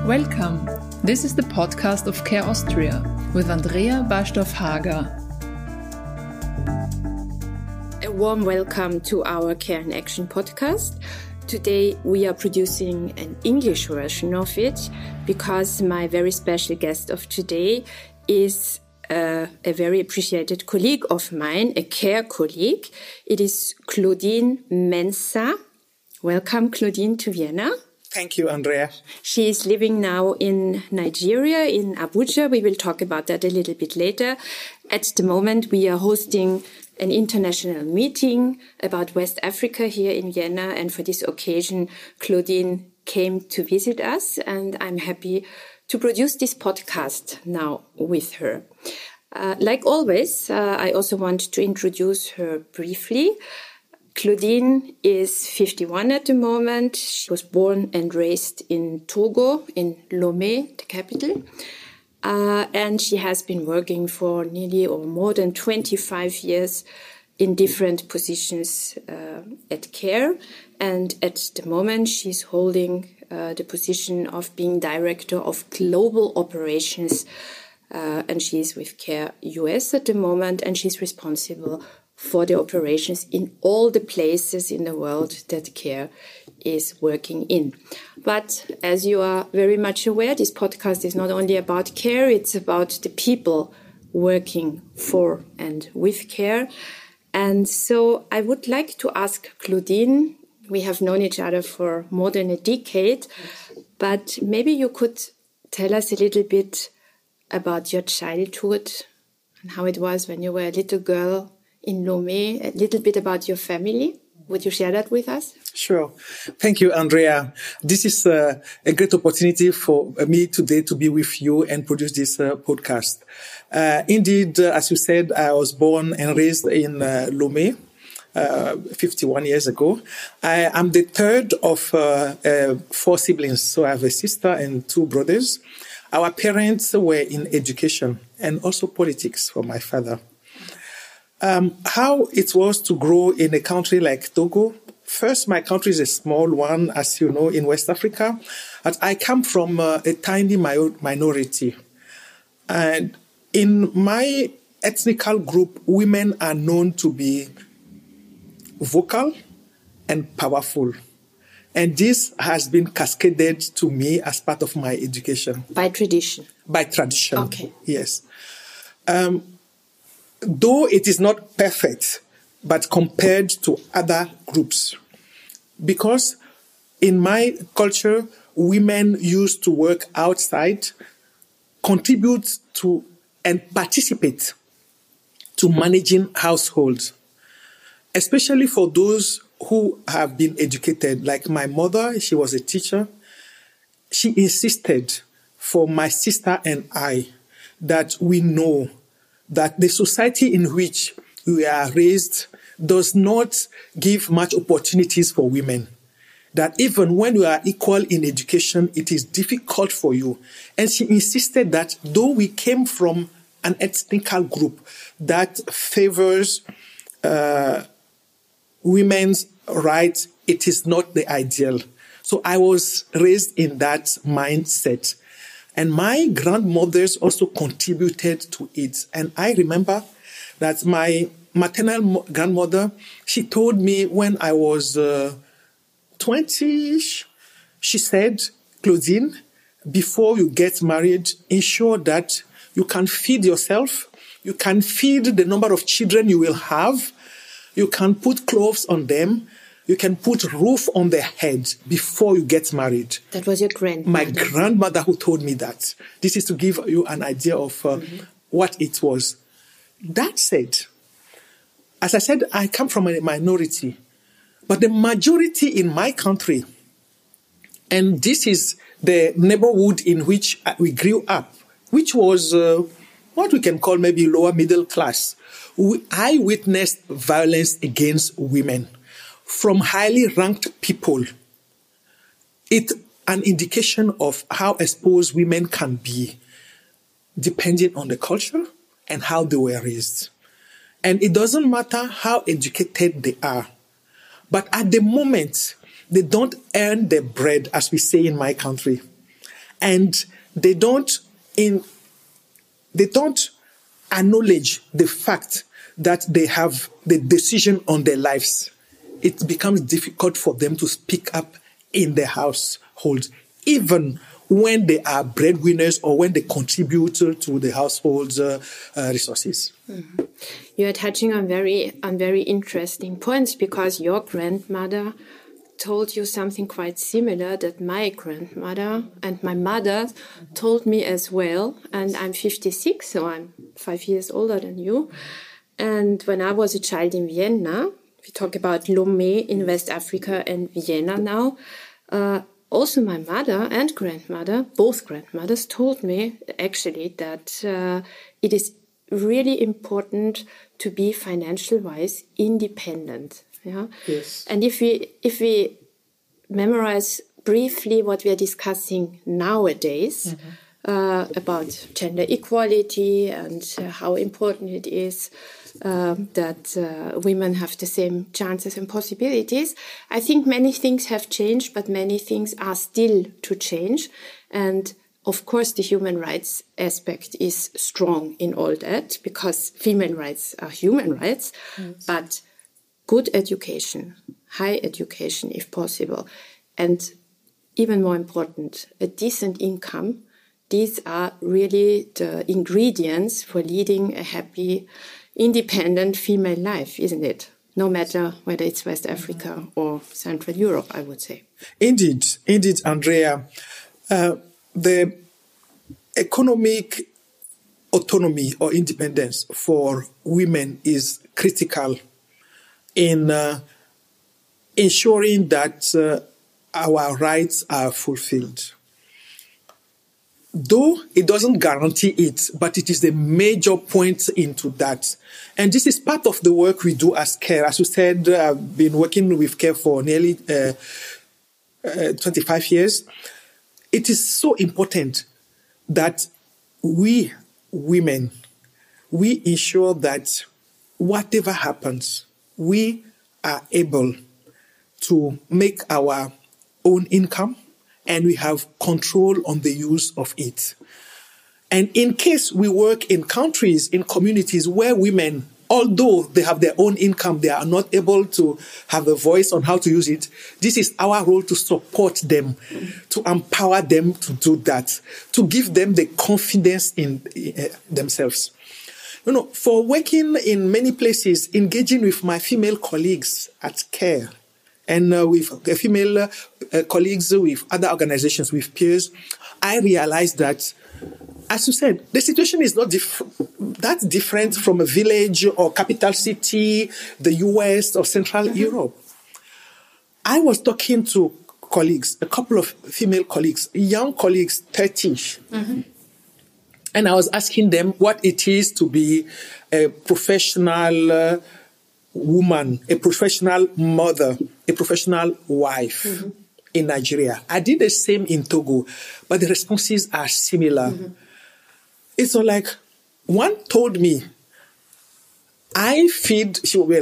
Welcome. This is the podcast of Care Austria with Andrea Barstorff-Hager. A warm welcome to our Care in Action podcast. Today we are producing an English version of it because my very special guest of today is a very appreciated colleague of mine, a care colleague. It is Claudine Mensah. Welcome, Claudine, to Vienna. Thank you, Andrea. She is living now in Nigeria, in Abuja. We will talk about that a little bit later. At the moment, we are hosting an international meeting about West Africa here in Vienna. And for this occasion, Claudine came to visit us. And I'm happy to produce this podcast now with her. Like always, I also want to introduce her briefly. Claudine is 51 at the moment. She was born and raised in Togo, in Lomé, the capital. And she has been working for nearly or more than 25 years in different positions at CARE. And at the moment, she's holding the position of being Director of Global Operations. And she's with CARE US at the moment, and she's responsible for the operations in all the places in the world that CARE is working in. But as you are very much aware, this podcast is not only about CARE, it's about the people working for and with CARE. And so I would like to ask Claudine, we have known each other for more than a decade, but maybe you could tell us a little bit about your childhood and how it was when you were a little girl in Lomé, a little bit about your family. Would you share that with us? Sure. Thank you, Andrea. This is a great opportunity for me today to be with you and produce this podcast. Indeed, as you said, I was born and raised in Lomé 51 years ago. I am the third of 4 siblings. So I have a sister and 2 brothers. Our parents were in education and also politics for my father. How it was to grow in a country like Togo. First, my country is a small one, as you know, in West Africa. But I come from a tiny minority. And in my ethnical group, women are known to be vocal and powerful. And this has been cascaded to me as part of my education. By tradition? By tradition, okay. Yes. Though it is not perfect, but compared to other groups. Because in my culture, women used to work outside, contribute to and participate to managing households. Especially for those who have been educated. Like my mother, she was a teacher. She insisted for my sister and I that we know that the society in which we are raised does not give much opportunities for women. That even when you are equal in education, it is difficult for you. And she insisted that though we came from an ethnical group that favors women's rights, it is not the ideal. So I was raised in that mindset. And my grandmothers also contributed to it. And I remember that my maternal grandmother, she told me when I was 20-ish, she said, Claudine, before you get married, ensure that you can feed yourself, you can feed the number of children you will have, you can put clothes on them, you can put roof on their head before you get married. That was your grandmother? My grandmother who told me that. This is to give you an idea of what it was. That said, as I said, I come from a minority. But the majority in my country, and this is the neighborhood in which we grew up, which was what we can call maybe lower middle class, I witnessed violence against women from highly ranked people. It's an indication of how exposed women can be, depending on the culture and how they were raised. And it doesn't matter how educated they are. But at the moment, they don't earn their bread, as we say in my country. and they don't acknowledge the fact that they have the decision on their lives. It becomes difficult for them to speak up in their households, even when they are breadwinners or when they contribute to the household's resources. Mm-hmm. You are touching on very interesting points, because your grandmother told you something quite similar that my grandmother and my mother told me as well. And I'm 56, so I'm 5 years older than you. And when I was a child in Vienna, we talk about Lomé in West Africa and Vienna now, also my mother and grandmother, both grandmothers, told me actually that it is really important to be financial-wise independent. Yeah. Yes. And if we memorize briefly what we are discussing nowadays about gender equality and how important it is that women have the same chances and possibilities, I think many things have changed, but many things are still to change. And of course, the human rights aspect is strong in all that, because female rights are human rights, but good education, high education if possible, and even more important, a decent income. These are really the ingredients for leading a happy, independent female life, isn't it? No matter whether it's West Africa or Central Europe, I would say. Indeed, Andrea. The economic autonomy or independence for women is critical in ensuring that our rights are fulfilled. Though it doesn't guarantee it, but it is the major point into that. And this is part of the work we do as CARE. As you said, I've been working with CARE for nearly 25 years. It is so important that we women, we ensure that whatever happens, we are able to make our own income, and we have control on the use of it. And in case we work in countries, in communities where women, although they have their own income, they are not able to have a voice on how to use it, this is our role to support them, to empower them to do that, to give them the confidence in themselves. You know, for working in many places, engaging with my female colleagues at CARE, and with female colleagues, with other organizations, with peers, I realized that, as you said, the situation is not that different from a village or capital city, the US or Central Europe. I was talking to colleagues, a couple of female colleagues, young colleagues, 30. And I was asking them what it is to be a professional woman, a professional mother, a professional wife in Nigeria. I did the same in Togo, but the responses are similar. It's all like, one told me, I feed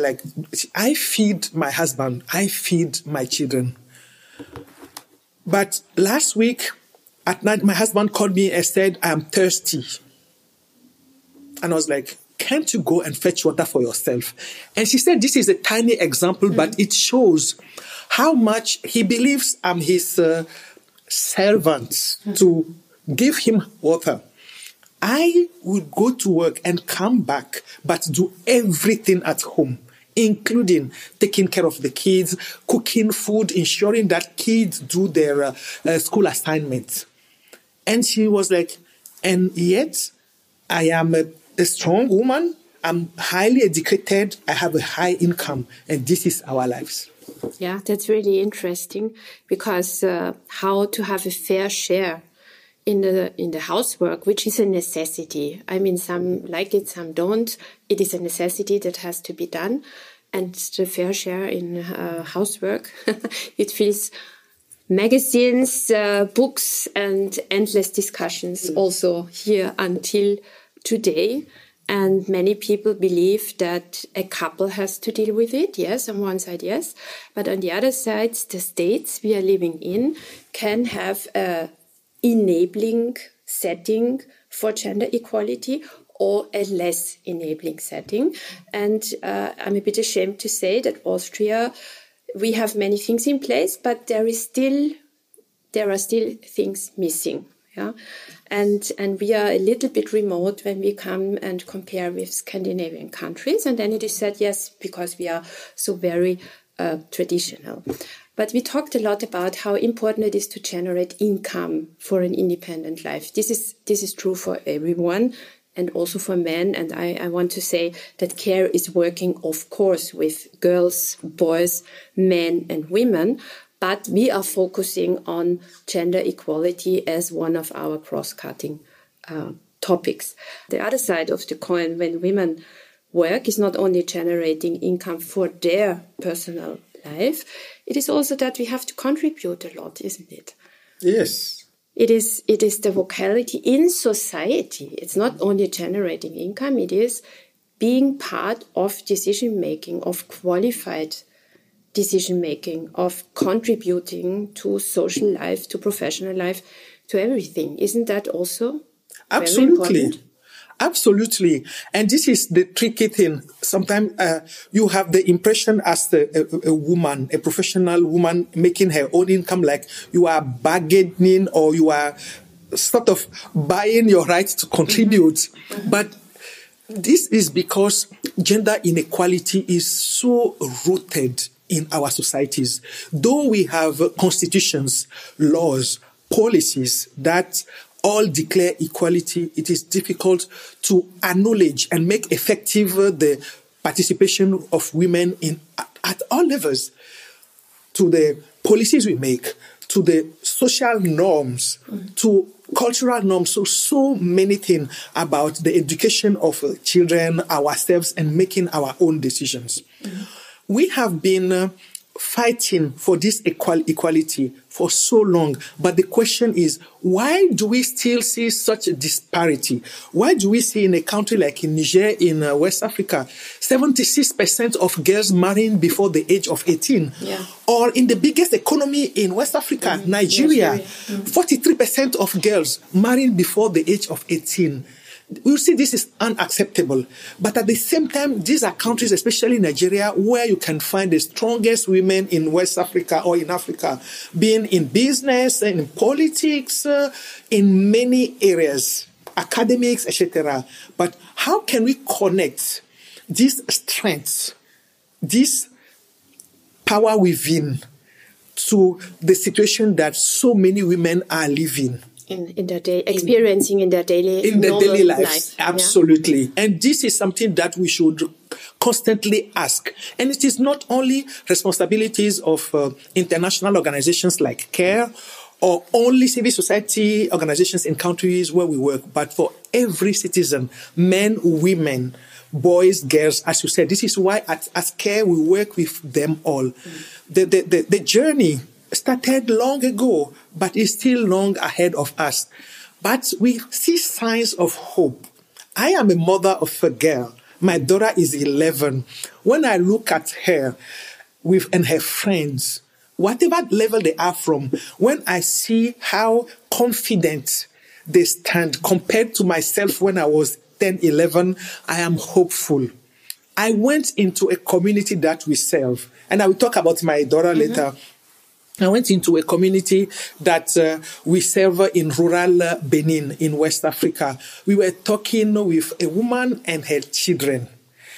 my husband, I feed my children. But last week at night, my husband called me and said, I'm thirsty. And I was like, can't you go and fetch water for yourself? And she said, this is a tiny example, but it shows how much he believes I'm his servant to give him water. I would go to work and come back, but do everything at home, including taking care of the kids, cooking food, ensuring that kids do their school assignments. And she was like, and yet I am a strong woman, I'm highly educated, I have a high income, and this is our lives. Yeah, that's really interesting, because how to have a fair share in the housework, which is a necessity. I mean, some like it, some don't. It is a necessity that has to be done. And the fair share in housework, it feels magazines, books, and endless discussions also here until today. And many people believe that a couple has to deal with it. Yes, on one side, yes. But on the other side, the states we are living in can have a enabling setting for gender equality or a less enabling setting. And I'm a bit ashamed to say that Austria, we have many things in place, but there are still things missing. Yeah, and we are a little bit remote when we come and compare with Scandinavian countries. And then it is said, yes, because we are so very traditional. But we talked a lot about how important it is to generate income for an independent life. This is true for everyone and also for men. And I want to say that CARE is working, of course, with girls, boys, men and women. But we are focusing on gender equality as one of our cross-cutting topics. The other side of the coin, when women work, is not only generating income for their personal life, it is also that we have to contribute a lot, isn't it? Yes. It is the vocality in society. It's not only generating income, it is being part of decision-making, of qualified decision-making, of contributing to social life, to professional life, to everything. Isn't that also Absolutely. very important? Absolutely. And this is the tricky thing. Sometimes you have the impression as a woman, a professional woman making her own income, like you are bargaining or you are sort of buying your right to contribute. Mm-hmm. But this is because gender inequality is so rooted in our societies. Though we have constitutions, laws, policies that all declare equality, it is difficult to acknowledge and make effective the participation of women at all levels, to the policies we make, to the social norms, to cultural norms, so many things about the education of children, ourselves, and making our own decisions. Mm-hmm. We have been fighting for this equality for so long, but the question is, why do we still see such a disparity? Why do we see in a country like in Niger, in West Africa, 76% of girls marrying before the age of 18? Yeah. Or in the biggest economy in West Africa, Nigeria, 43% of girls marrying before the age of 18. You see, this is unacceptable. But at the same time, these are countries, especially Nigeria, where you can find the strongest women in West Africa or in Africa, being in business, in politics, in many areas, academics, etc. But how can we connect these strengths, this power within, to the situation that so many women are living? In their day, experiencing in their daily lives. Absolutely. Yeah. And this is something that we should constantly ask. And it is not only responsibilities of international organizations like CARE or only civil society organizations in countries where we work, but for every citizen, men, women, boys, girls, as you said. This is why at CARE we work with them all. The journey started long ago, but is still long ahead of us. But we see signs of hope. I am a mother of a girl. My daughter is 11. When I look at her and her friends, whatever level they are from, when I see how confident they stand compared to myself when I was 10, 11, I am hopeful. I went into a community that we serve, and I will talk about my daughter later. I went into a community that we serve in rural Benin in West Africa. We were talking with a woman and her children.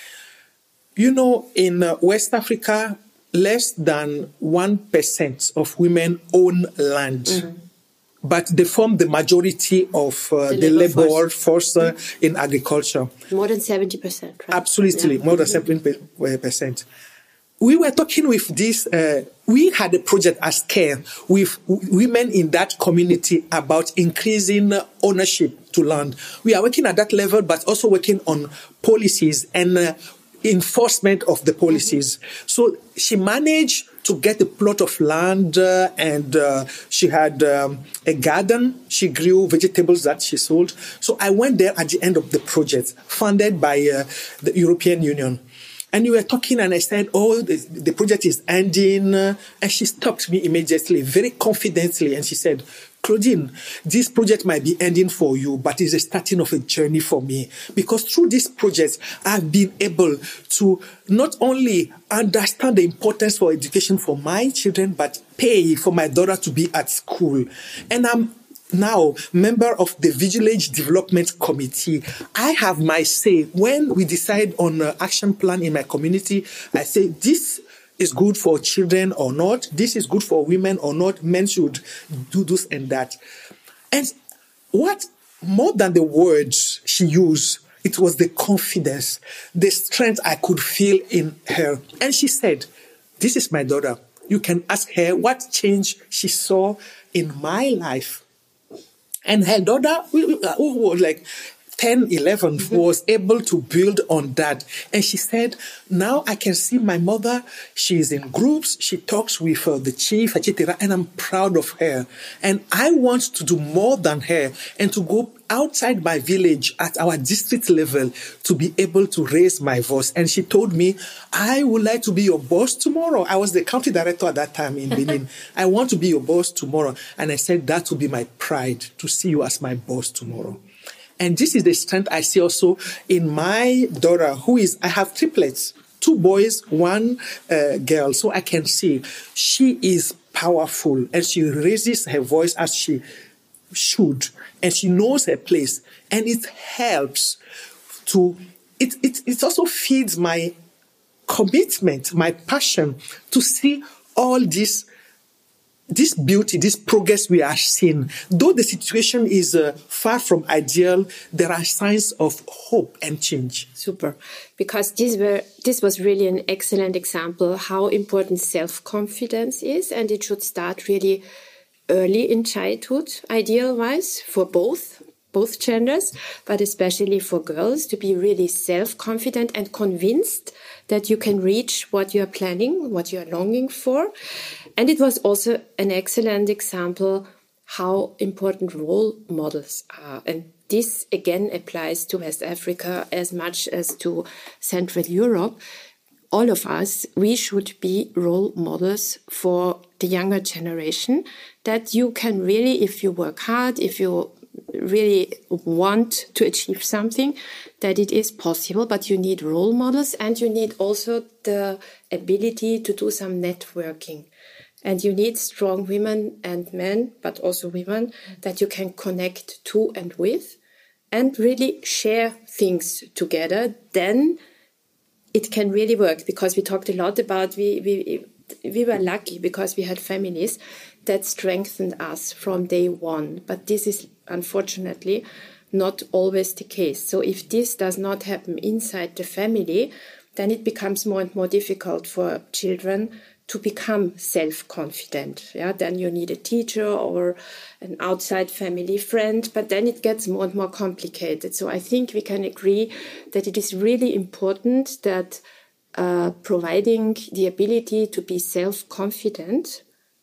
You know, in West Africa, less than 1% of women own land. Mm-hmm. But they form the majority of the labor force in agriculture. More than 70%, right? Absolutely, more than 70%. We were talking with this, we had a project as CARE with women in that community about increasing ownership to land. We are working at that level, but also working on policies and enforcement of the policies. So she managed to get a plot of land and she had a garden. She grew vegetables that she sold. So I went there at the end of the project, funded by the European Union. And we were talking and I said, oh, the project is ending. And she stopped me immediately, very confidently. And she said, Claudine, this project might be ending for you, but it's the starting of a journey for me. Because through this project, I've been able to not only understand the importance for education for my children, but pay for my daughter to be at school. And I'm now member of the Village Development Committee. I have my say. When we decide on an action plan in my community, I say this is good for children or not. This is good for women or not. Men should do this and that. And what more than the words she used, it was the confidence, the strength I could feel in her. And she said, this is my daughter. You can ask her what change she saw in my life. And her daughter, who was like 10, 11, was able to build on that. And she said, now I can see my mother. She is in groups. She talks with the chief, etc. And I'm proud of her. And I want to do more than her and to go outside my village at our district level to be able to raise my voice. And she told me, I would like to be your boss tomorrow. I was the county director at that time in Benin. I want to be your boss tomorrow. And I said, that would be my pride to see you as my boss tomorrow. And this is the strength I see also in my daughter, I have triplets, 2 boys, 1 girl. So I can see she is powerful and she raises her voice as she should. And she knows her place. And it helps it also feeds my commitment, my passion to see all this beauty, this progress we are seeing. Though the situation is far from ideal, there are signs of hope and change. Super. Because this was really an excellent example how important self-confidence is, and it should start really early in childhood, ideal-wise, for both genders, but especially for girls, to be really self-confident and convinced that you can reach what you are planning, what you are longing for. And it was also an excellent example how important role models are. And this again applies to West Africa as much as to Central Europe. All of us, we should be role models for the younger generation, that you can really, if you work hard, if you really want to achieve something, that it is possible, but you need role models and you need also the ability to do some networking. And you need strong women and men, but also women, that you can connect to and with and really share things together. Then it can really work, because we talked a lot about we were lucky because we had families that strengthened us from day one. But this is unfortunately not always the case. So if this does not happen inside the family, then it becomes more and more difficult for children to become self-confident. Yeah, then you need a teacher or an outside family friend, but then it gets more and more complicated. So I think we can agree that it is really important that providing the ability to be self-confident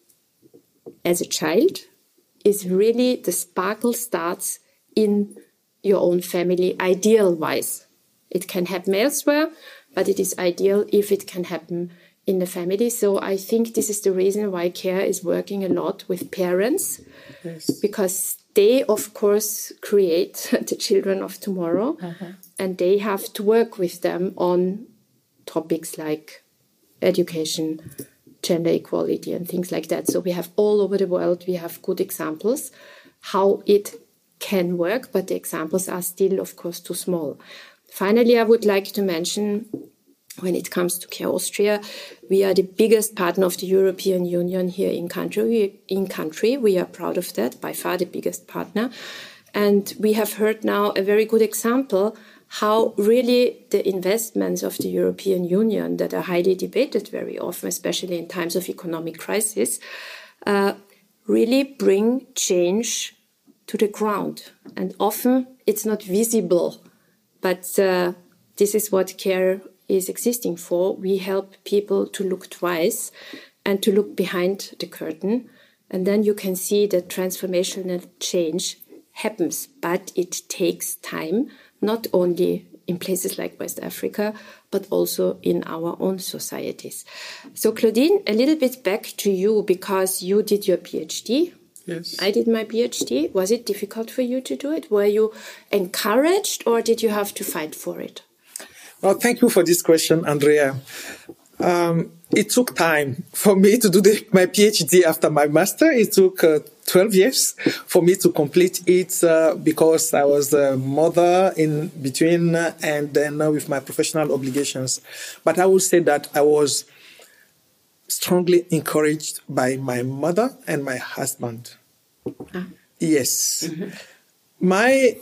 as a child is really, the sparkle starts in your own family, ideal-wise. It can happen elsewhere, but it is ideal if it can happen in the family. So I think this is the reason why CARE is working a lot with parents, yes, because they, of course, create the children of tomorrow, and they have to work with them on topics like education, gender equality, and things like that. So we have all over the world, we have good examples how it can work, but the examples are still, of course, too small. Finally, I would like to mention, when it comes to CARE Austria, we are the biggest partner of the European Union here in country. We are proud of that, by far the biggest partner. And we have heard now a very good example how really the investments of the European Union, that are highly debated very often, especially in times of economic crisis, really bring change to the ground. And often it's not visible, but this is what CARE is existing for. We help people to look twice and to look behind the curtain. And then you can see that transformational change happens, but it takes time, not only in places like West Africa, but also in our own societies. So Claudine, a little bit back to you, because you did your PhD. Yes. I did my PhD. Was it difficult for you to do it? Were you encouraged, or did you have to fight for it? Well, thank you for this question, Andrea. It took time for me to do my PhD after my master. It took 12 years for me to complete it because I was a mother in between and then with my professional obligations. But I would say that I was strongly encouraged by my mother and my husband. Yes. My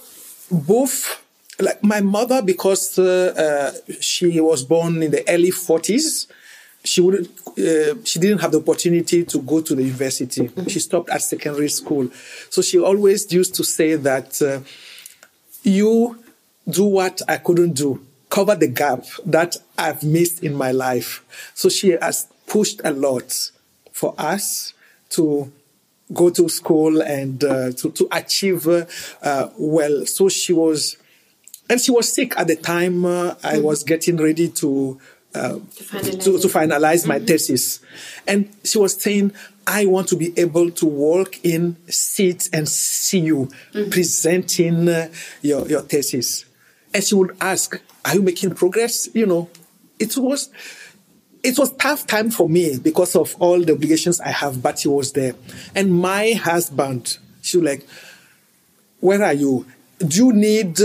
mother, because she was born in the early 40s, she didn't have the opportunity to go to the university. She stopped at secondary school. So she always used to say that you do what I couldn't do, cover the gap that I've missed in my life. So she has pushed a lot for us to go to school and to achieve well. So she was sick at the time. I was getting ready to finalize my thesis. And she was saying, I want to be able to walk in, sit and see you presenting your thesis. And she would ask, are you making progress? You know, it was tough time for me because of all the obligations I have, but she was there. And my husband, she was like, where are you? Do you need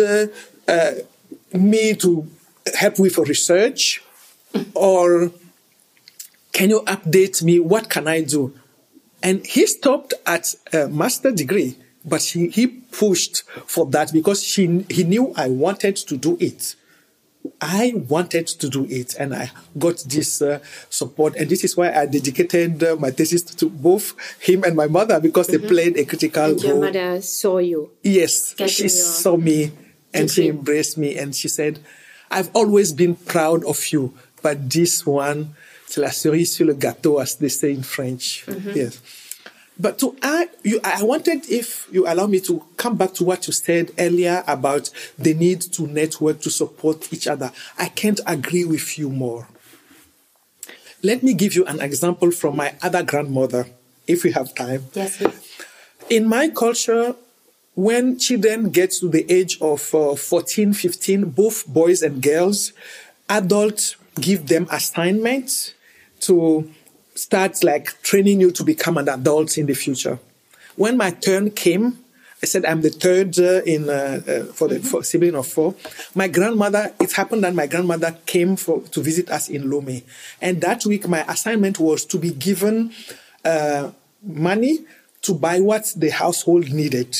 me to help with research? Or can you update me? What can I do? And he stopped at a master's degree, but he pushed for that because he knew I wanted to do it. I wanted to do it, and I got this support. And this is why I dedicated my thesis to both him and my mother, because they played a critical role. And your mother saw you. Yes, she saw me and she embraced me and she said, I've always been proud of you, but this one, c'est la cerise sur le gâteau, as they say in French. Yes. But to add, I wanted, if you allow me, to come back to what you said earlier about the need to network, to support each other. I can't agree with you more. Let me give you an example from my other grandmother, if we have time. Yes, please. In my culture, when children get to the age of 14, 15, both boys and girls, adults give them assignments to start like training you to become an adult in the future. When my turn came, I said I'm the third for sibling of four. My grandmother, it happened that my grandmother came to visit us in Lomé. And that week, my assignment was to be given money to buy what the household needed.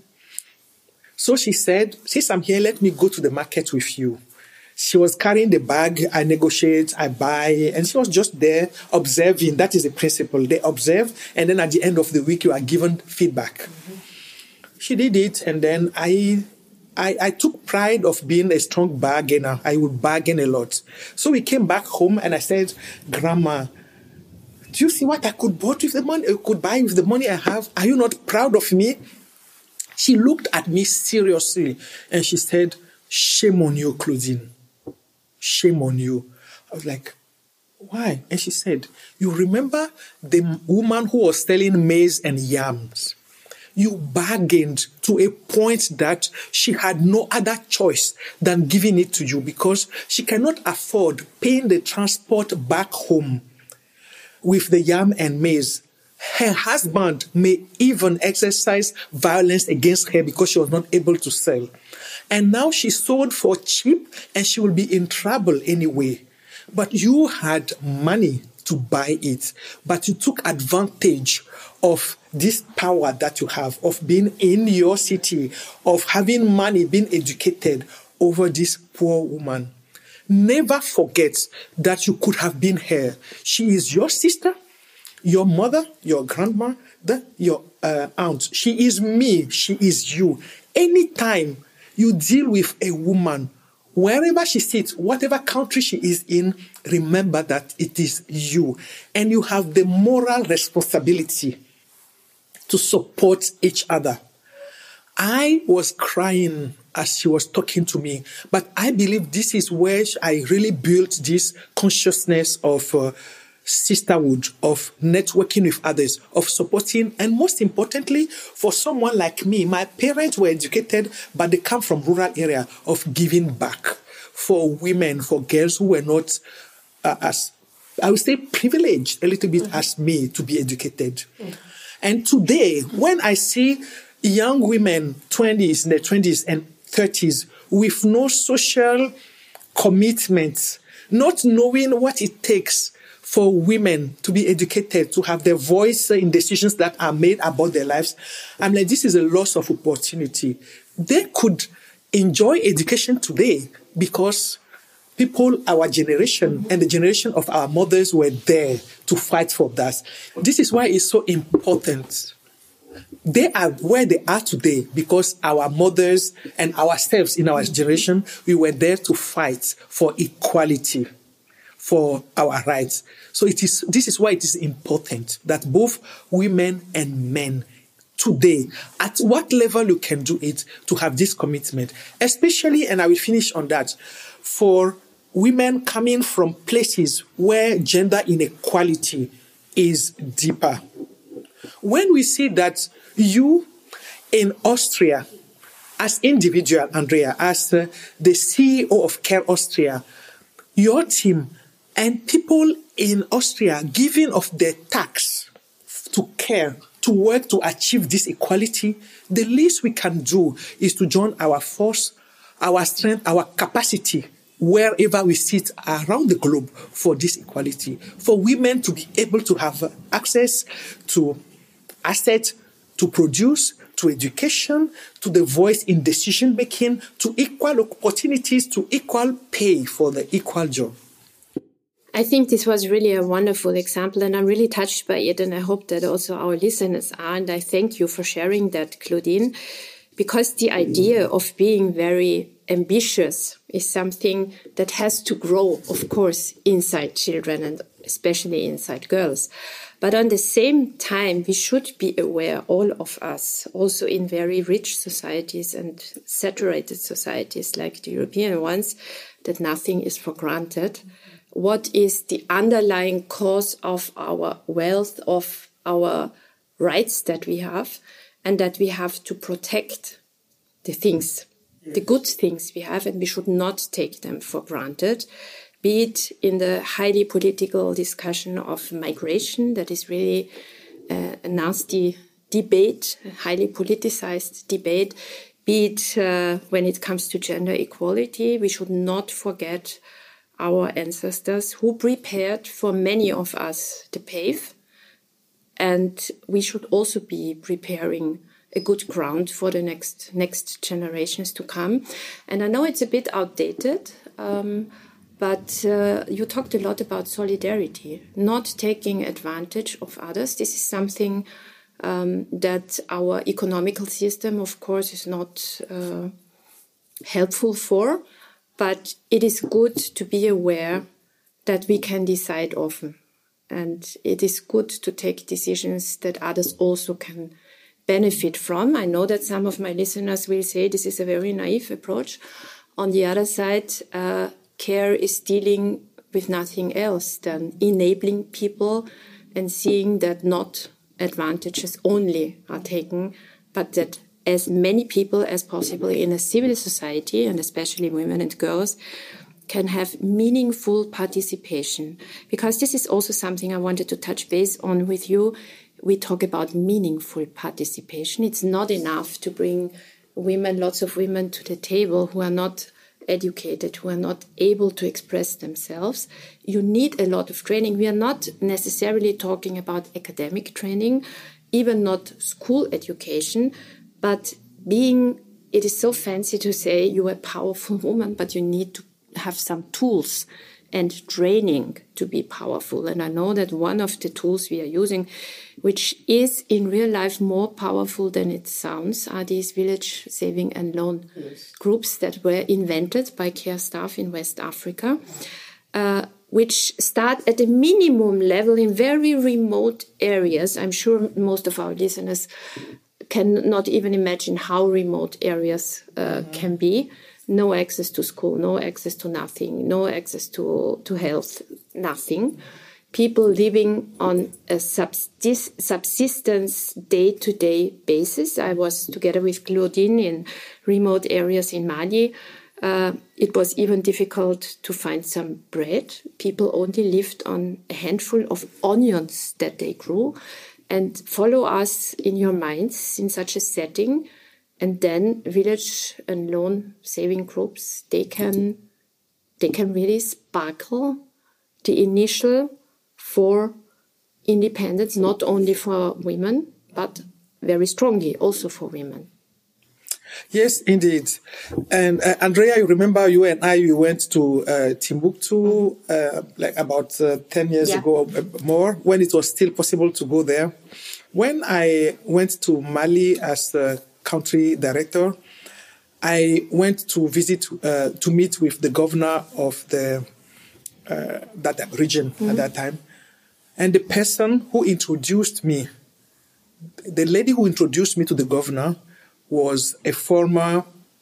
So she said, since I'm here, let me go to the market with you. She was carrying the bag, I negotiate, I buy, and she was just there observing. That is the principle. They observe, and then at the end of the week, you are given feedback. She did it, and then I took pride of being a strong bargainer. I would bargain a lot. So we came back home, and I said, Grandma, do you see what I could buy with the money? I could buy with the money I have. Are you not proud of me? She looked at me seriously, and she said, shame on you, Claudine. Shame on you. I was like, why? And she said, you remember the woman who was selling maize and yams? You bargained to a point that she had no other choice than giving it to you because she cannot afford paying the transport back home with the yam and maize. Her husband may even exercise violence against her because she was not able to sell. And now she sold for cheap and she will be in trouble anyway. But you had money to buy it. But you took advantage of this power that you have, of being in your city, of having money, being educated over this poor woman. Never forget that you could have been her. She is your sister, your mother, your grandma, your aunt. She is me. She is you. Anytime you deal with a woman, wherever she sits, whatever country she is in, remember that it is you. And you have the moral responsibility to support each other. I was crying as she was talking to me. But I believe this is where I really built this consciousness of sisterhood, of networking with others, of supporting, and most importantly, for someone like me, my parents were educated, but they come from rural area, of giving back for women, for girls who were not as, I would say, privileged a little bit as me to be educated. And today, when I see young women, in their 20s and 30s, with no social commitments, not knowing what it takes for women to be educated, to have their voice in decisions that are made about their lives, I'm like, this is a loss of opportunity. They could enjoy education today because people, our generation and the generation of our mothers were there to fight for that. This is why it's so important. They are where they are today because our mothers and ourselves in our generation, we were there to fight for equality, for our rights. So this is why it is important that both women and men today, at what level you can do it, to have this commitment, especially, and I will finish on that, for women coming from places where gender inequality is deeper. When we see that you in Austria, as individual, Andrea, as the CEO of Care Austria, your team and people in Austria giving of their tax to care, to work to achieve this equality, the least we can do is to join our force, our strength, our capacity, wherever we sit around the globe for this equality, for women to be able to have access to assets, to produce, to education, to the voice in decision-making, to equal opportunities, to equal pay for the equal job. I think this was really a wonderful example, and I'm really touched by it, and I hope that also our listeners are, and I thank you for sharing that, Claudine, because the idea of being very ambitious is something that has to grow, of course, inside children and especially inside girls. But at the same time, we should be aware, all of us, also in very rich societies and saturated societies like the European ones, that nothing is for granted. What is the underlying cause of our wealth, of our rights that we have, and that we have to protect the things, the good things we have, and we should not take them for granted. Be it in the highly political discussion of migration, that is really a nasty debate, a highly politicized debate. Be it when it comes to gender equality, we should not forget our ancestors who prepared for many of us the path. And we should also be preparing a good ground for the next generations to come. And I know it's a bit outdated, but you talked a lot about solidarity, not taking advantage of others. This is something that our economical system, of course, is not helpful for, but it is good to be aware that we can decide often. And it is good to take decisions that others also can benefit from. I know that some of my listeners will say this is a very naive approach. On the other side, care is dealing with nothing else than enabling people and seeing that not advantages only are taken, but that as many people as possible in a civil society, and especially women and girls, can have meaningful participation. Because this is also something I wanted to touch base on with you. We talk about meaningful participation. It's not enough to bring women, lots of women to the table who are not educated, who are not able to express themselves. You need a lot of training. We are not necessarily talking about academic training, even not school education, but it is so fancy to say you are a powerful woman, but you need to have some tools and training to be powerful. And I know that one of the tools we are using, which is in real life more powerful than it sounds, are these village saving and loan groups that were invented by care staff in West Africa, which start at a minimum level in very remote areas. I'm sure most of our listeners cannot even imagine how remote areas can be. No access to school, no access to nothing, no access to health, nothing. People living on a subsistence day-to-day basis. I was together with Claudine in remote areas in Mali. It was even difficult to find some bread. People only lived on a handful of onions that they grew. And follow us in your minds in such a setting. And then village and loan saving groups, they can really sparkle the initial for independence, not only for women, but very strongly also for women. Yes, indeed. And Andrea, you remember you and I, we went to Timbuktu like about 10 years ago or more, when it was still possible to go there. When I went to Mali as the country director, I went to visit, to meet with the governor of the that region at that time. And the person who introduced me, the lady who introduced me to the governor, was a former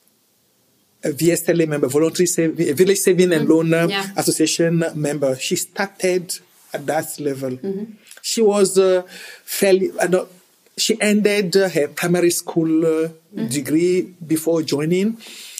VSLA member, Voluntary Village Saving and Loan Association member. She started at that level. She was she ended her primary school degree before joining.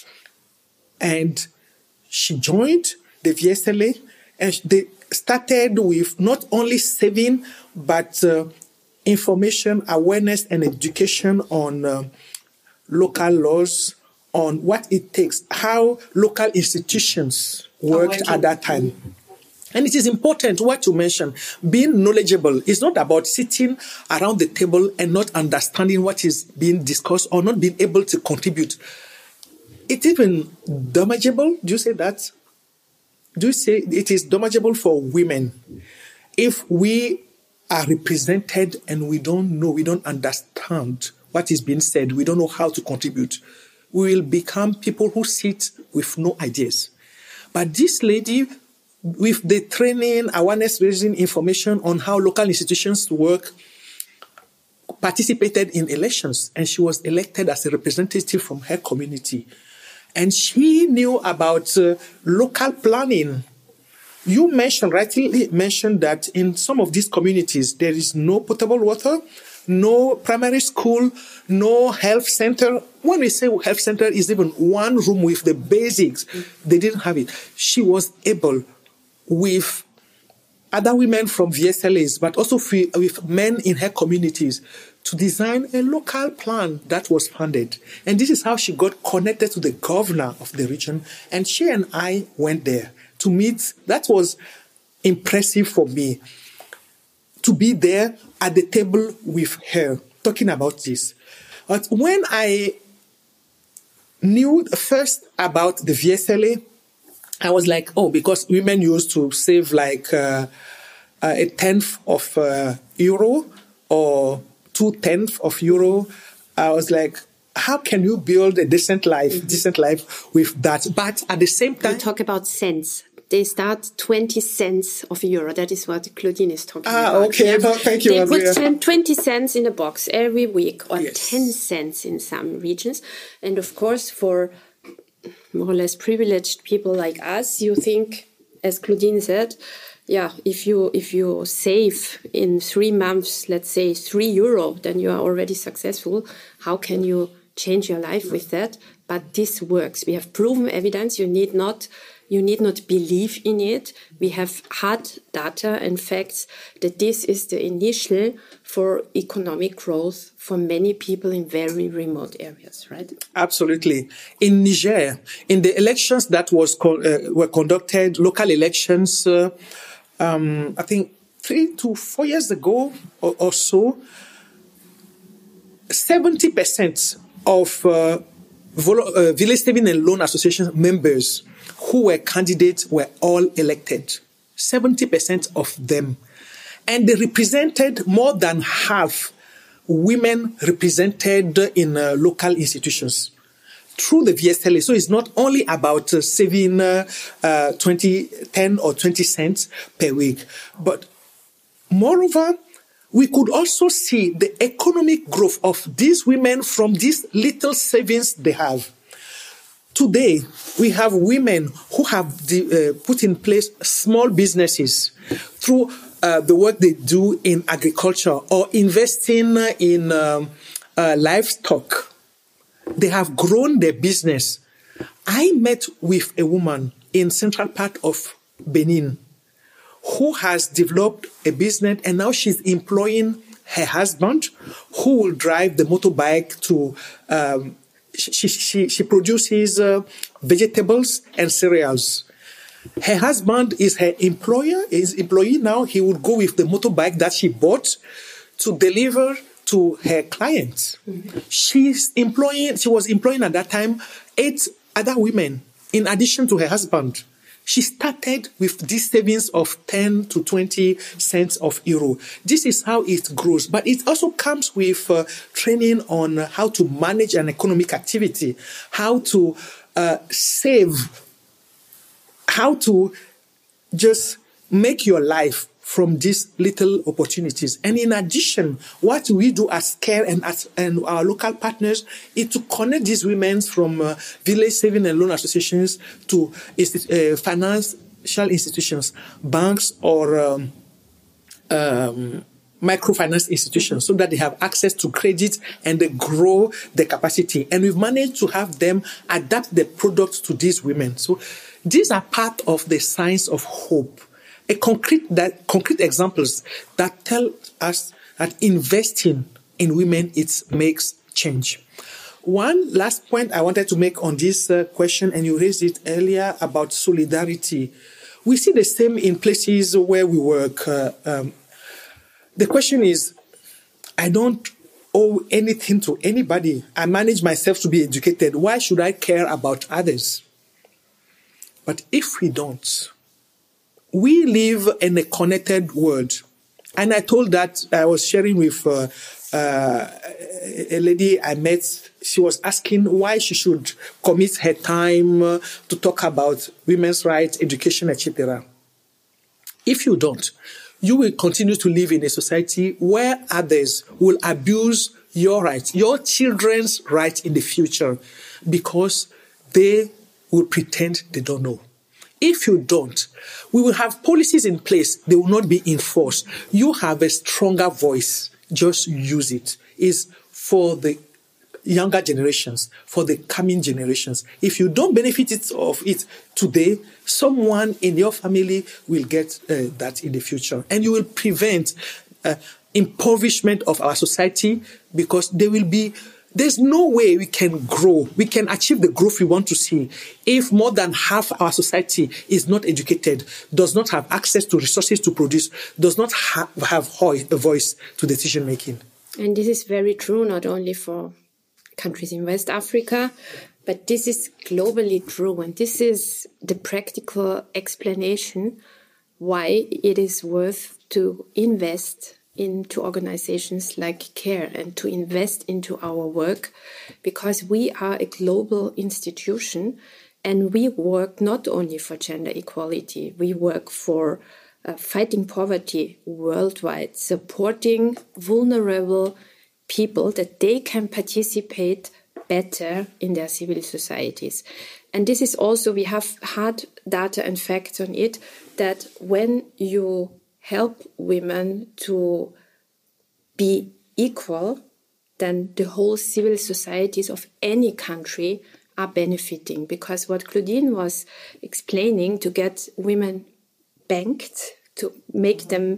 And she joined the VSLA, and they started with not only saving, but information, awareness, and education on local laws, on what it takes, how local institutions worked at that time. And it is important what you mentioned. Being knowledgeable is not about sitting around the table and not understanding what is being discussed or not being able to contribute. It's even damageable. Do you say that? Do you say it is damageable for women if we are represented and we don't know, we don't understand what is being said, we don't know how to contribute? We will become people who sit with no ideas. But this lady, with the training, awareness raising information on how local institutions work, participated in elections, and she was elected as a representative from her community. And she knew about local planning. You rightly mentioned that in some of these communities, there is no potable water, no primary school, no health center. When we say health center, is even one room with the basics. They didn't have it. She was able, with other women from VSLAs, but also with men in her communities, to design a local plan that was funded. And this is how she got connected to the governor of the region. And she and I went there to meet. That was impressive for me, to be there at the table with her, talking about this. But when I knew first about the VSLA, I was like, oh, because women used to save like a tenth of euro or 2/10 of euro. I was like, how can you build a decent life with that? But at the same time, we talk about cents. They start 20 cents of euro. That is what Claudine is talking about. Okay. Yeah. No, thank you, They Andrea. put 20 cents in a box every week, or Yes. 10 cents in some regions. And of course, for more or less privileged people like us, you think, as Claudine said, if you save in 3 months, let's say €3, then you are already successful. How can you change your life with that? But this works. We have proven evidence. You need not believe in it. We have hard data and facts that this is the initial for economic growth for many people in very remote areas, right? Absolutely. In Niger, in the elections that were conducted, local elections, I think 3 to 4 years ago or so, 70% of Village Saving and Loan Association members who were candidates were all elected. 70% of them. And they represented more than half women represented in local institutions through the VSLA. So it's not only about saving 10 or 20 cents per week. But moreover, we could also see the economic growth of these women from these little savings they have. Today, we have women who have put in place small businesses through the work they do in agriculture or investing in livestock. They have grown their business. I met with a woman in central part of Benin who has developed a business, and now she's employing her husband, who will drive the motorbike to. She produces vegetables and cereals. Her husband is her employee now. He would go with the motorbike that she bought to deliver to her clients. Mm-hmm. She was employing at that time 8 other women in addition to her husband. She started with these savings of 10 to 20 cents of euro. This is how it grows. But it also comes with training on how to manage an economic activity, how to save, how to just make your life from these little opportunities. And in addition, what we do as CARE and our local partners is to connect these women from village saving and loan associations to financial institutions, banks or microfinance institutions, so that they have access to credit and they grow their capacity. And we've managed to have them adapt their products to these women. So these are part of the signs of hope. Concrete examples that tell us that investing in women makes change. One last point I wanted to make on this question, and you raised it earlier about solidarity. We see the same in places where we work. The question is, I don't owe anything to anybody. I manage myself to be educated. Why should I care about others? But if we don't, we live in a connected world. And I told that, I was sharing with a lady I met. She was asking why she should commit her time to talk about women's rights, education, etc. If you don't, you will continue to live in a society where others will abuse your rights, your children's rights in the future, because they will pretend they don't know. If you don't, we will have policies in place. They will not be enforced. You have a stronger voice. Just use it. It's for the younger generations, for the coming generations. If you don't benefit of it today, someone in your family will get that in the future. And you will prevent impoverishment of our society, because there's no way we can grow. We can achieve the growth we want to see if more than half our society is not educated, does not have access to resources to produce, does not have a voice to decision making. And this is very true, not only for countries in West Africa, but this is globally true. And this is the practical explanation why it is worth to invest into organizations like CARE and to invest into our work, because we are a global institution and we work not only for gender equality, we work for fighting poverty worldwide, supporting vulnerable people that they can participate better in their civil societies. And this is also, we have hard data and facts on it, that when you help women to be equal, then the whole civil societies of any country are benefiting. Because what Claudine was explaining, to get women banked, to make them,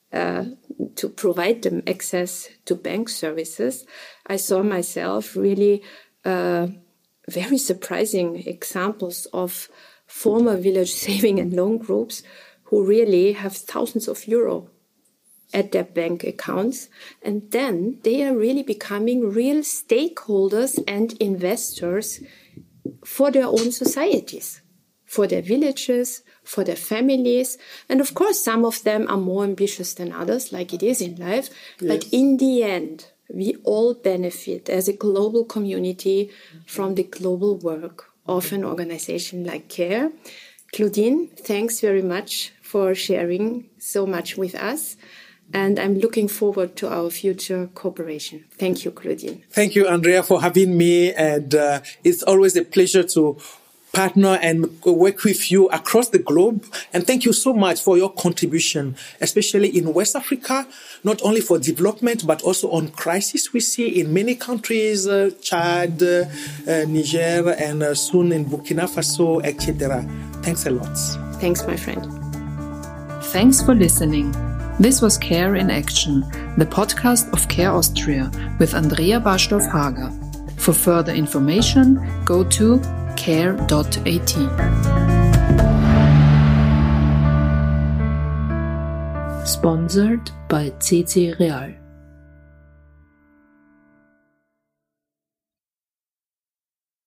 to provide them access to bank services, I saw myself really very surprising examples of former village saving and loan groups who really have thousands of euro at their bank accounts. And then they are really becoming real stakeholders and investors for their own societies, for their villages, for their families. And of course, some of them are more ambitious than others, like it is in life. Yes. But in the end, we all benefit as a global community from the global work of an organization like CARE. Claudine, thanks very much for sharing so much with us. And I'm looking forward to our future cooperation. Thank you, Claudine. Thank you, Andrea, for having me. And it's always a pleasure to partner and work with you across the globe. And thank you so much for your contribution, especially in West Africa, not only for development, but also on crisis we see in many countries, Chad, Niger, and soon in Burkina Faso, etc. Thanks a lot. Thanks, my friend. Thanks for listening. This was Care in Action, the podcast of Care Austria with Andrea Barstorff-Hager. For further information, go to care.at. Sponsored by CC Real.